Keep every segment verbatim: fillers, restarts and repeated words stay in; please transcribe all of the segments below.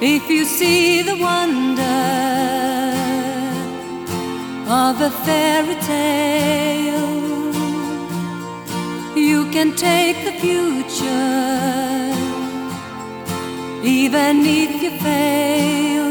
If you see the wonder of a fairy tale, you can take the future, even if you fail.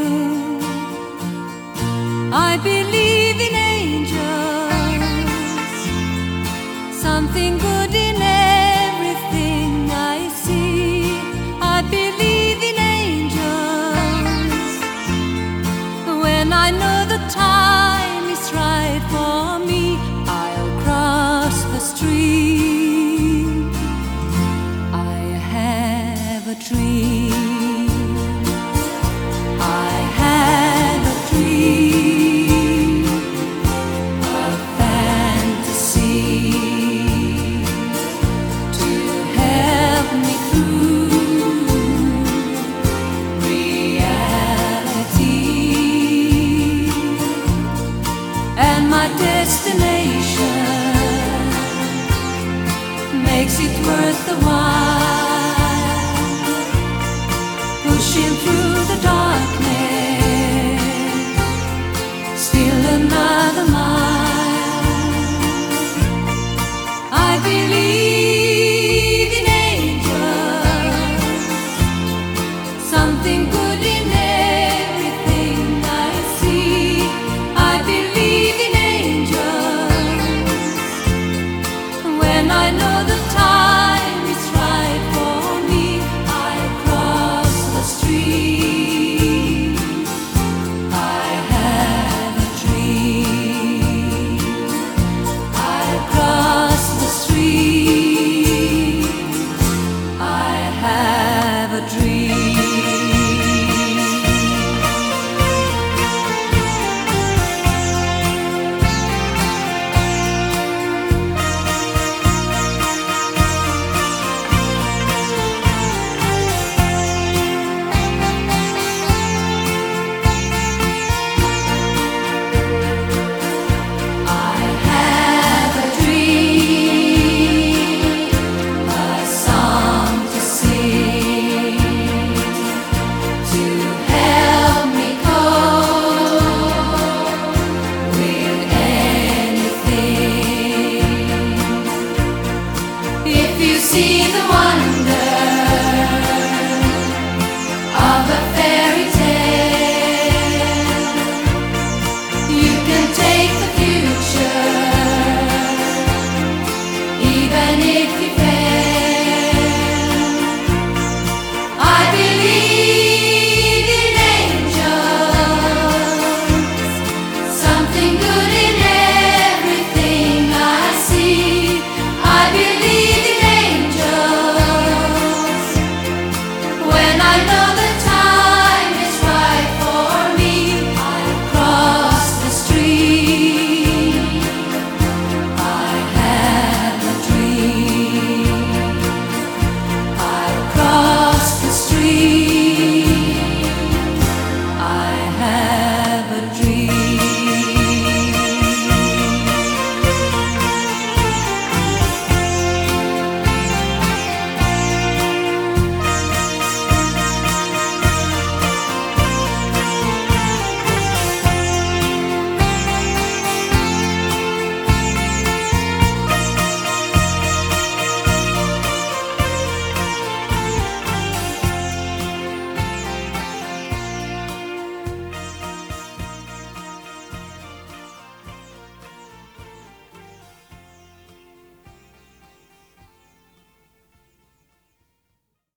I believe in angels, something good in everything I see. I believe in angels when I know the time is right for me. I'll cross the stream. I have a dream. I have a dream, a fantasy to help me through reality, and my destination makes it worth the while, pushing through the darkness, still another mile. I believe in angels, something good in everything I see. I believe in angels when I know the time is right for me. I cross the street. I have a dream. I cross the street. I have a dream.